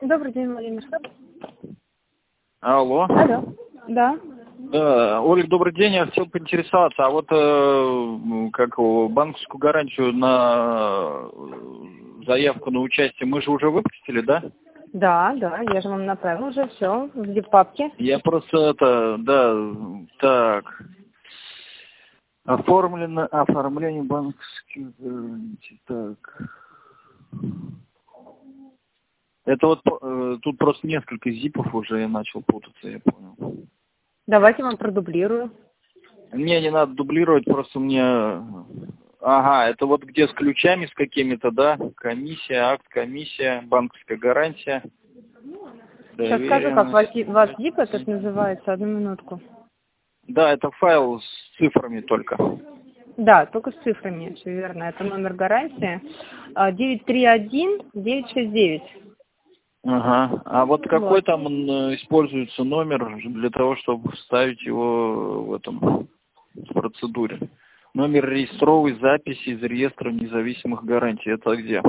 Добрый день, Владимир. Алло. Алло. Да. Олег, добрый день. Я хотел поинтересоваться, а вот банковскую гарантию на заявку на участие мы же уже выпустили, да? Да, я же вам направила уже все в зип-папке. Я просто так. Оформление банковских гарантий, так. Это вот тут просто несколько зипов уже я начал путаться, я понял. Давайте вам продублирую. Мне не надо дублировать, просто мне... Ага, это вот где с ключами, с какими-то, да? Комиссия, акт, комиссия, банковская гарантия. Сейчас скажу, как вас зип этот называется. Одну минутку. Да, это файл с цифрами только. Да, только с цифрами, все верно. Это номер гарантии 931-969. Ага. А вот какой там используется номер для того, чтобы вставить его в этом в процедуре? Номер реестровой записи из реестра независимых гарантий. Это где?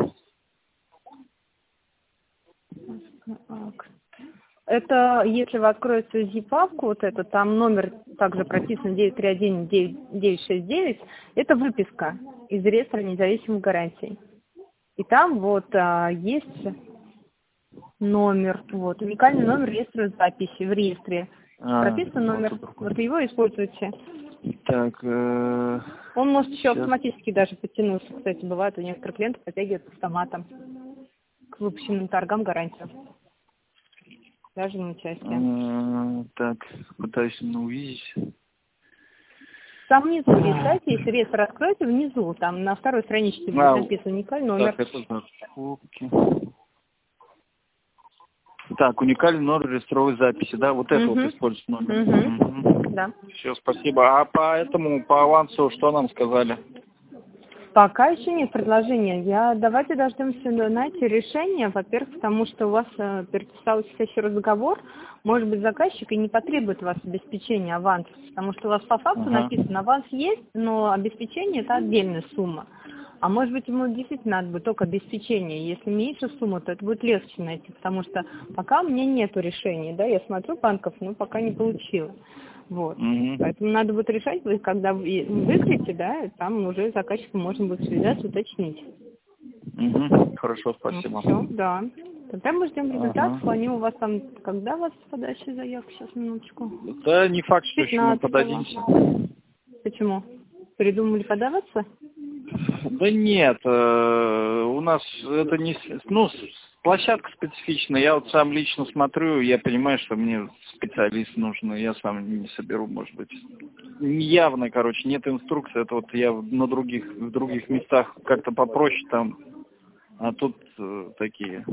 Это если вы откроете zip-папку, вот это, там номер также прописан 931-969, это выписка из реестра независимых гарантий. И там вот есть номер, вот, уникальный номер реестра записи в реестре. Прописан номер, вот его используйте. Так, Он может еще автоматически даже подтянуться. Кстати, бывает, у некоторых клиентов подтягивают автоматом к выпущенным торгам гарантию. Даже на участие. Так, пытаюсь увидеть. Там внизу есть, знаете, если реестр откроете, внизу, там на второй страничке будет написан уникальный номер. Так, это закупки. Так, уникальный номер реестровой записи, да? Вот это вот используется номер. Да. Все, спасибо. А по авансу, что нам сказали? Пока еще нет предложения. Давайте дождемся, знаете, решения. Во-первых, потому что у вас переписался еще разговор. Может быть, заказчик и не потребует у вас обеспечения аванса. Потому что у вас по факту написано, аванс есть, но обеспечение – это отдельная сумма. А может быть, ему действительно надо будет только обеспечение. Если меньше суммы, то это будет легче найти. Потому что пока у меня нету решения. Да, я смотрю банков, но пока не получила. Вот. Поэтому надо будет решать, когда вы выкрите, да, там уже заказчиком можно будет связаться, уточнить. Хорошо, спасибо. Ну, все, да. Тогда мы ждем результатов. Они у вас там, когда у вас подача заявки? Сейчас, минуточку. Да, не факт, что еще мы подадимся. Почему? Передумали подаваться? Да нет, у нас это не... площадка специфичная. Я вот сам лично смотрю, я понимаю, что мне специалист нужен, я сам не соберу, может быть. Явно, короче, нет инструкции. Это вот я в других местах как-то попроще там, а тут такие.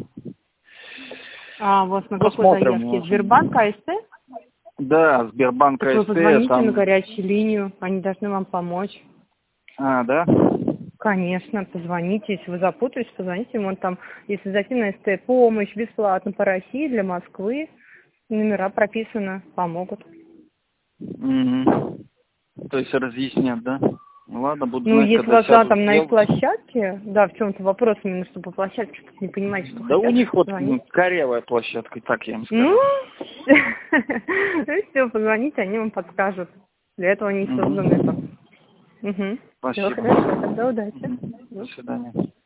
А у вас на какой заявке? Сбербанк, АСТ? Да, Сбербанк, так АСТ. Вы позвоните там... на горячую линию, они должны вам помочь. А, да? Конечно, позвоните, если вы запутались, позвоните ему, там, если зайти на СТ помощь бесплатно по России для Москвы, номера прописаны, помогут. То есть разъяснят, да? Ладно, буду знать, если у вас там на их сделать. площадке, да, в чем-то вопрос именно, что по площадке что-то не понимаете, что да хотят. У них вот корявая площадка, так я им скажу. Ну, все, позвоните, они вам подскажут. Для этого они созданы. Спасибо. Все, хорошо, тогда удачи. До свидания.